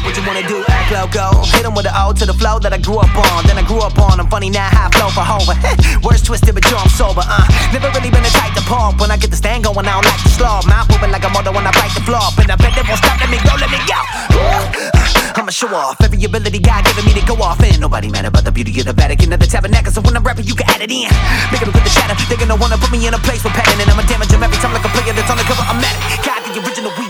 What you wanna do? Act loco. Hit 'em with the O to the flow that I grew up on. Then I grew up on. I'm funny now, how I flow for Hova. Words twisted, but yo, I'm sober. Never really been the type to pump. When I get the stand going, I don't like to slow. Mouth moving like a motor when I bite the floor. And I bet they won't stop. Let me go, let me go. I'ma show off every ability God giving me to go off in. Nobody mad about the beauty of the Vatican or the tabernacle. So when I'm rapping, you can add it in. Make it with the shadow. They gonna wanna put me in a place with pattern. And I'ma damage them every time like a player that's on the cover. I'm at it. God, the original.